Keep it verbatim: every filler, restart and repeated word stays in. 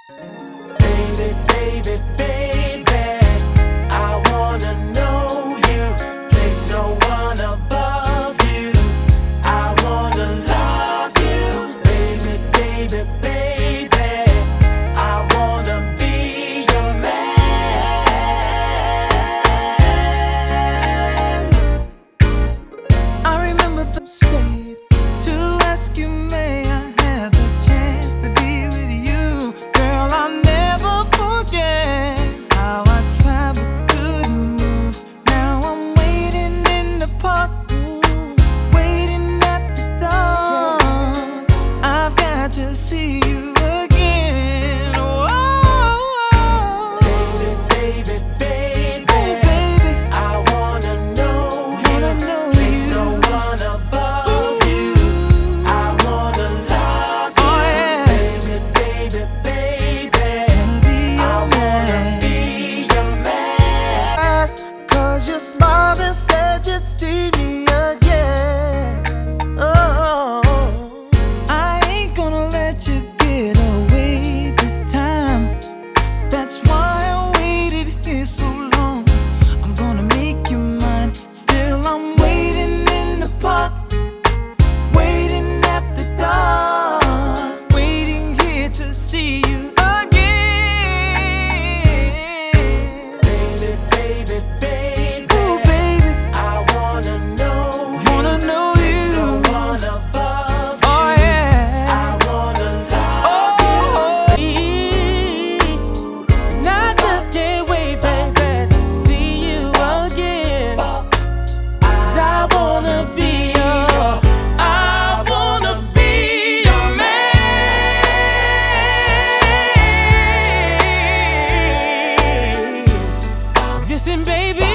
Baby, baby, baby, I wanna know you. There's no one above you. I wanna love you. Baby, baby, baby, I wanna be your man. I remember the say to ask you, may I have the chance to be with you? Girl, I'll never forget how I traveled, couldn't move. Now I'm waiting in the park, waiting at the door. I've got to see you again. Whoa. Baby, baby, baby, Oh, baby, I wanna know you. wanna know There's you. no one above you. I wanna love you. Oh, yeah. Baby, baby, baby, Wanna be I your wanna man. be your man. Cause you smiled and said you'd see me again. Oh, I ain't gonna let you get away this time. That's why I waited here so long. I'm gonna make you mine. Still, I'm waiting in the park, waiting at the door, waiting here to see you again. Baby, baby, baby, Oh, baby, I wanna know you. wanna know There's no you. one above you. Oh, yeah. I wanna love you. And I just can't wait, baby, to see you again. 'Cause I wanna be your, I wanna be your man. Listen, baby.